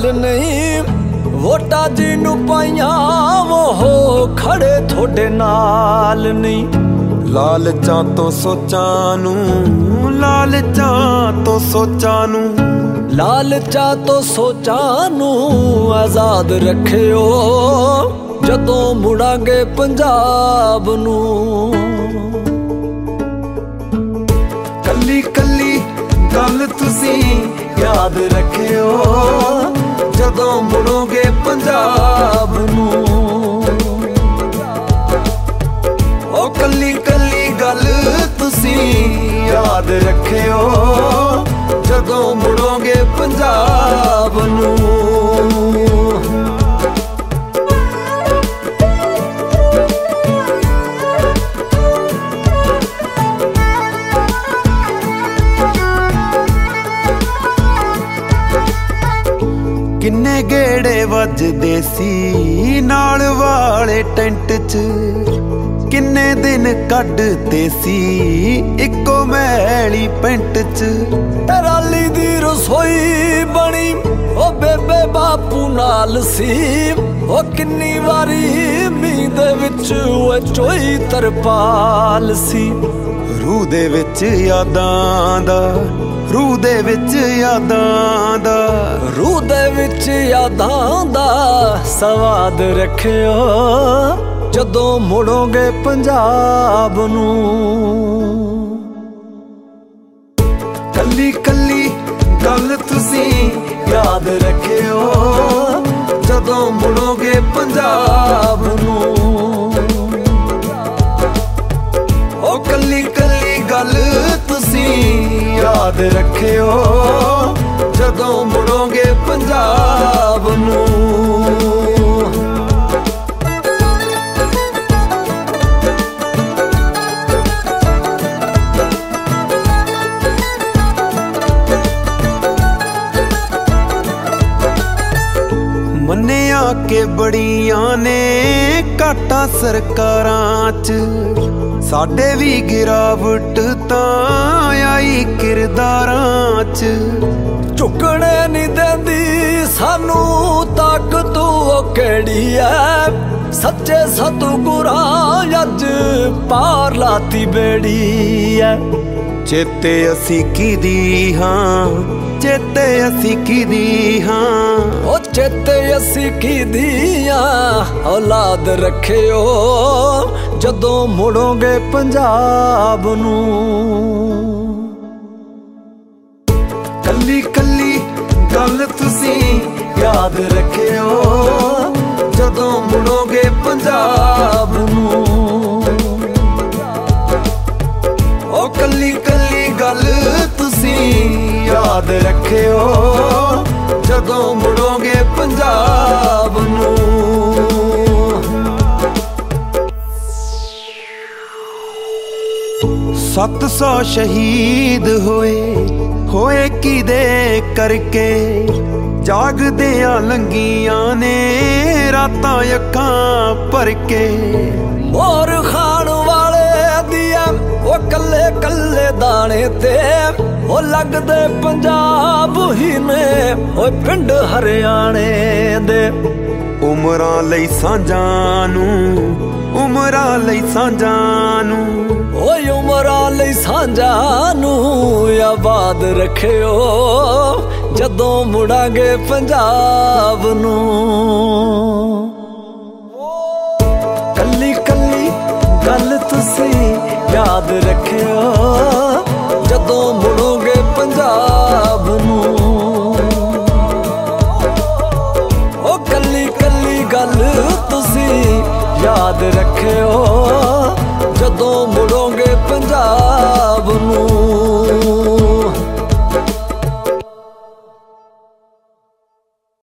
नहीं, वोटा जिन्नू पाइयां वो हो खड़े थोड़े नाल नहीं। लालचां तो सोचां नू, लालचां तो सोचां नू, लालचां तो सोचां नू आजाद रखियो जदों मुड़ांगे पंजाब नू। कल्ली कल्ली गल तुसी याद रखियो जदों मुड़ोगे पंजाब नू। ओ कल्ली कल्ली गल तुसी याद रखियो जदों मुड़ोगे पंजाब नू। किन्ने गेड़े वजदे सी नाल वाले टेंट च, किन्ने दिन कड्डदे सी इक्को मैली पेंट च। टराली दी रसोई बनी ओ बेबे बापू नाल सी, ओ किन्नी वारी मींह दे विच ओ चोई तरपाल सी। रूह दे विच यादां दा, रूह दे विच यादां दा, रूह दे विच यादां दा सवाद रखियो जदों मुड़ोगे पंजाब नू। कल्ली कल्ली गल तुसी याद रखियो जदों मुड़ोगे पंजाब नू। ओ कल्ली कल्ली गल तुसी याद रखियो जदों मुड़ोगे पंजाब नू। 'मन्निया के बड़ियां ने घाटा सरकारां च, साडे भी गिरावट तां आई किरदारां च। झुकने नहीं देंदी सानू ताकत ओ केड़ी है, सच्चे सतगुरां अज पार लाती बेड़ी है। चेते असी किदी हां, चेते असी किदी हां, ओ चेते असी किदी हां औलाद रखियो जदों मुड़ोगे पंजाब नू। कल्ली कल्ली गल तुसी याद रखियो जदों मुड़ोगे पंजाब नू। ओ कल्ली कल्ली गल तुसी याद रखियो जदों मुड़ोगे पंजाब नू। 700 शहीद होए किदे करके, जागदियां लंघियां ने रातां अखां भर के। मोर खान वाले दिया ओ कल्ले कल्ले दाने ते ओ लगदे पंजाब ही ने ओ पिंड हरियाणे दे। उमरां लई सांझां नू, उमरां लई सांझां नू, ओ उमरां लई सांझां नू आबाद रखियो जदों मुड़ांगे पंजाब नू। कल्ली कल्ली गल तुसी याद रखियो जदों मुड़ोगे पंजाब नू।